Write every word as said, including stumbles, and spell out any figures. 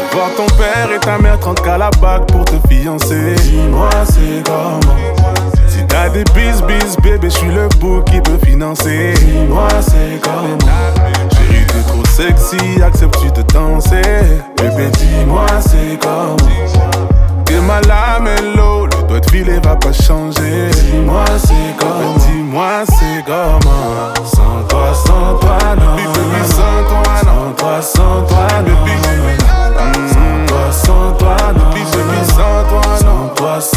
voir ton père et ta mère trente qu'à la bague pour te fiancer. Dis-moi c'est comment. Si t'as des bis bis bébé, je suis le bouc qui peut financer. Dis-moi c'est comment. Chérie t'es trop sexy